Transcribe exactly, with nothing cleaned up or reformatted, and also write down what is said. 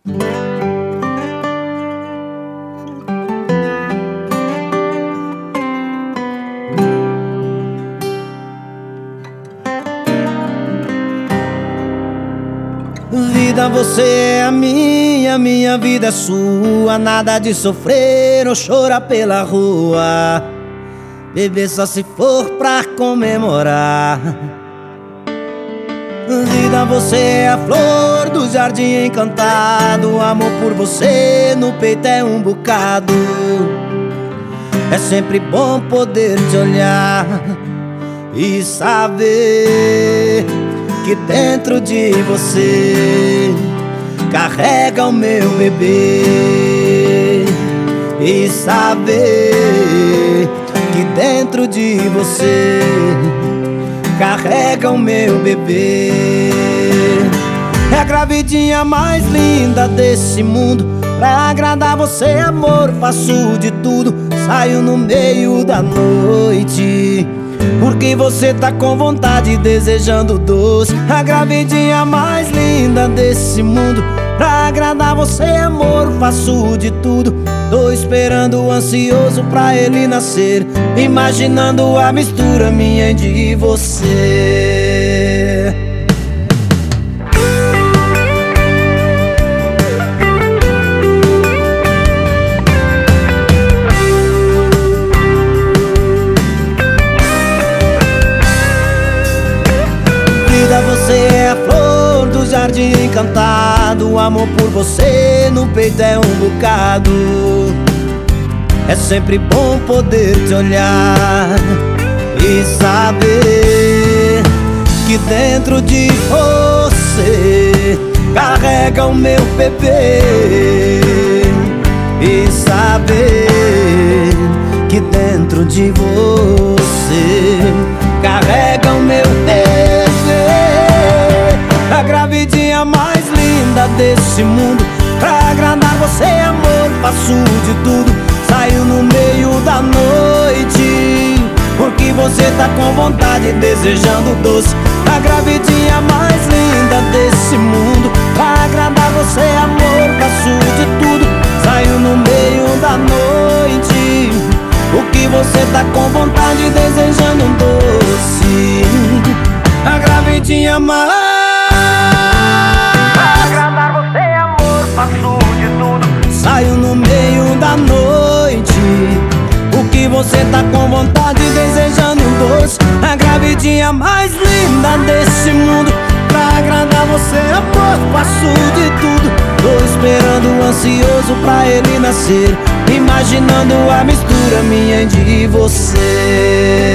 Vida, você é a minha, minha vida é sua. Nada de sofrer ou chorar pela rua. Beber só se for pra comemorar. Vida, você é a flor do jardim encantado. Amor por você no peito é um bocado. É sempre bom poder te olhar e saber que dentro de você carrega o meu bebê. E saber que dentro de você carrega o meu bebê. É a gravidinha mais linda desse mundo. Pra agradar você, amor, faço de tudo. Saio no meio da noite porque você tá com vontade, desejando doce. A gravidinha mais linda desse mundo. Pra agradar você, amor, faço de tudo. Tô esperando ansioso pra ele nascer, imaginando a mistura minha e de você. Você é a flor do jardim encantado. O amor por você no peito é um bocado. É sempre bom poder te olhar e saber que dentro de você carrega o meu bebê. E saber que dentro de você carrega o meu bebê. A gravidinha mais linda desse mundo. Pra agradar você, amor, faço de tudo. Saio no meio da noite porque você tá com vontade, desejando doce. A gravidinha mais linda desse mundo. Pra agradar você, amor, faço de tudo. Saio no meio da noite porque você tá com vontade, desejando doce. A gravidinha mais. Pra agradar você, amor, faço de tudo. Saio no meio da noite porque você tá com vontade, desejando doce. A gravidinha mais linda desse mundo. Pra agradar você, amor, faço de tudo. Tô esperando ansioso pra ele nascer, imaginando a mistura minha e de você.